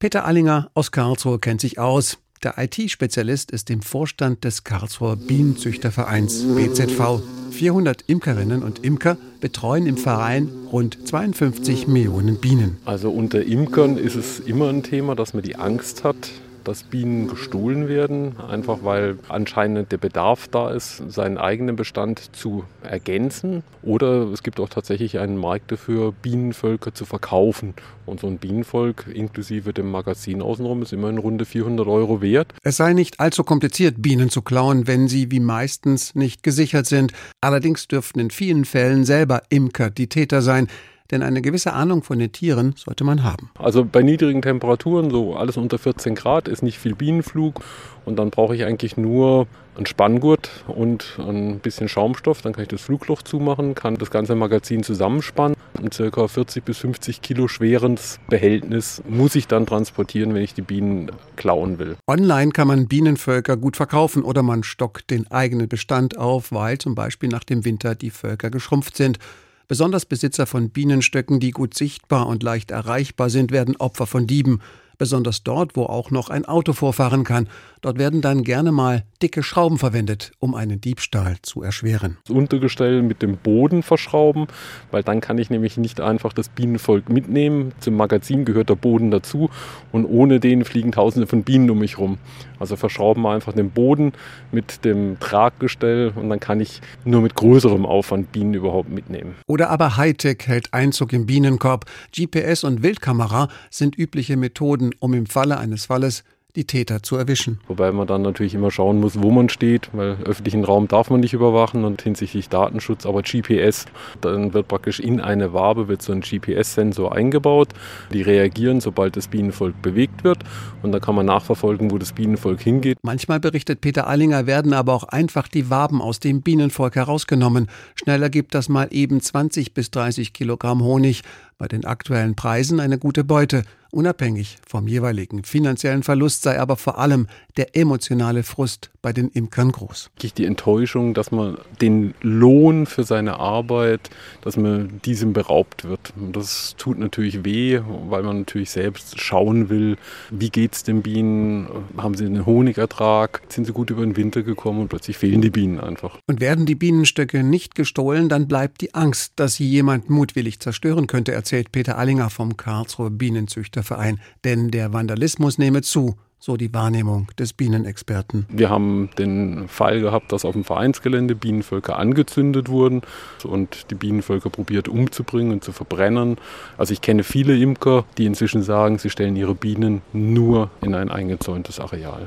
Peter Allinger aus Karlsruhe kennt sich aus. Der IT-Spezialist ist im Vorstand des Karlsruher Bienenzüchtervereins BZV. 400 Imkerinnen und Imker betreuen im Verein rund 52 Millionen Bienen. Also unter Imkern ist es immer ein Thema, dass man die Angst hat, dass Bienen gestohlen werden, einfach weil anscheinend der Bedarf da ist, seinen eigenen Bestand zu ergänzen. Oder es gibt auch tatsächlich einen Markt dafür, Bienenvölker zu verkaufen. Und so ein Bienenvolk inklusive dem Magazin außenrum ist immerhin rund 400 € wert. Es sei nicht allzu kompliziert, Bienen zu klauen, wenn sie wie meistens nicht gesichert sind. Allerdings dürften in vielen Fällen selber Imker die Täter sein. Denn eine gewisse Ahnung von den Tieren sollte man haben. Also bei niedrigen Temperaturen, so alles unter 14 Grad, ist nicht viel Bienenflug. Und dann brauche ich eigentlich nur einen Spanngurt und ein bisschen Schaumstoff. Dann kann ich das Flugloch zumachen, kann das ganze Magazin zusammenspannen. Ein ca. 40 bis 50 Kilo schweres Behältnis muss ich dann transportieren, wenn ich die Bienen klauen will. Online kann man Bienenvölker gut verkaufen oder man stockt den eigenen Bestand auf, weil zum Beispiel nach dem Winter die Völker geschrumpft sind. Besonders Besitzer von Bienenstöcken, die gut sichtbar und leicht erreichbar sind, werden Opfer von Dieben. Besonders dort, wo auch noch ein Auto vorfahren kann. Dort werden dann gerne mal dicke Schrauben verwendet, um einen Diebstahl zu erschweren. Das Untergestell mit dem Boden verschrauben, weil dann kann ich nämlich nicht einfach das Bienenvolk mitnehmen. Zum Magazin gehört der Boden dazu und ohne den fliegen Tausende von Bienen um mich rum. Also verschrauben wir einfach den Boden mit dem Traggestell und dann kann ich nur mit größerem Aufwand Bienen überhaupt mitnehmen. Oder aber Hightech hält Einzug im Bienenkorb. GPS und Wildkamera sind übliche Methoden, um im Falle eines Falles die Täter zu erwischen. Wobei man dann natürlich immer schauen muss, wo man steht, weil öffentlichen Raum darf man nicht überwachen und hinsichtlich Datenschutz, aber GPS, dann wird praktisch in eine Wabe wird so ein GPS-Sensor eingebaut. Die reagieren, sobald das Bienenvolk bewegt wird und dann kann man nachverfolgen, wo das Bienenvolk hingeht. Manchmal, berichtet Peter Allinger, werden aber auch einfach die Waben aus dem Bienenvolk herausgenommen. Schnell ergibt das mal eben 20 bis 30 Kilogramm Honig. Bei den aktuellen Preisen eine gute Beute. Unabhängig vom jeweiligen finanziellen Verlust sei aber vor allem der emotionale Frust bei den Imkern groß. Die Enttäuschung, dass man den Lohn für seine Arbeit, dass man diesem beraubt wird. Und das tut natürlich weh, weil man natürlich selbst schauen will, wie geht es den Bienen, haben sie einen Honigertrag, sind sie gut über den Winter gekommen und plötzlich fehlen die Bienen einfach. Und werden die Bienenstöcke nicht gestohlen, dann bleibt die Angst, dass sie jemand mutwillig zerstören könnte, erzählt Peter Allinger vom Karlsruher Bienenzüchterverein. Denn der Vandalismus nehme zu, so die Wahrnehmung des Bienenexperten. Wir haben den Fall gehabt, dass auf dem Vereinsgelände Bienenvölker angezündet wurden und die Bienenvölker probiert umzubringen und zu verbrennen. Also ich kenne viele Imker, die inzwischen sagen, sie stellen ihre Bienen nur in ein eingezäuntes Areal.